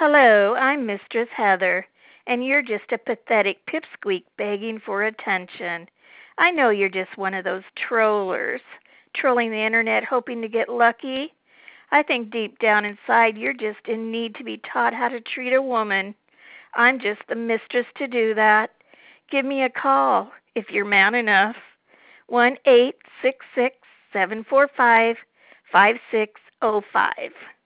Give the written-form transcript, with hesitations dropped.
Hello, I'm Mistress Heather, and you're just a pathetic pipsqueak begging for attention. I know you're just one of those trollers, trolling the internet hoping to get lucky. I think deep down inside you're just in need to be taught how to treat a woman. I'm just the mistress to do that. Give me a call if you're man enough. 1-866-745-5605.